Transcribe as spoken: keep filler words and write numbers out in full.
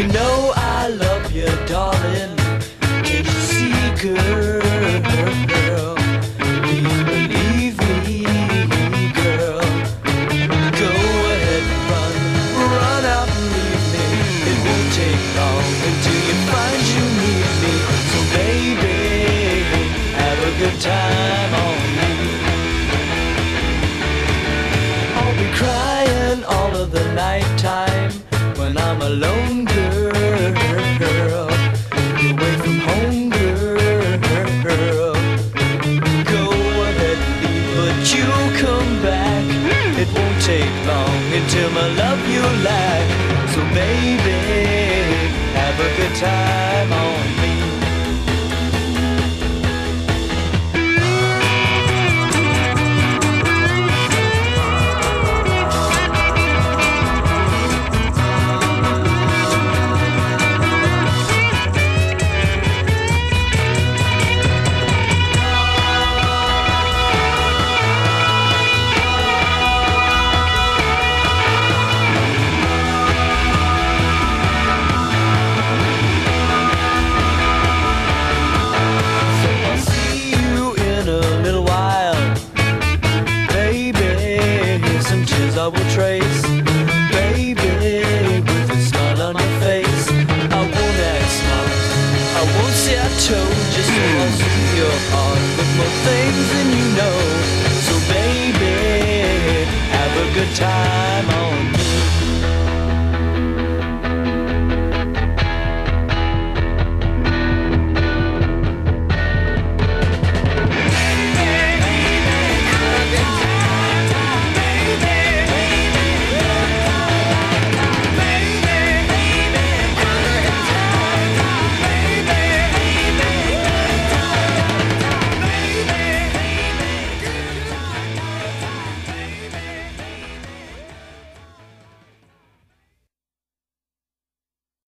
You know I love you, darling. Can't you see, girl? Please believe me, girl. Go ahead and run, run out and leave me. It won't take long until you find you need me. So baby, have a good time on me. I'll be crying all of the night time when I'm alone, girl. Away from home, girl. Go ahead and leave, but you come back. It won't take long until my love you lack. So baby, have a good time.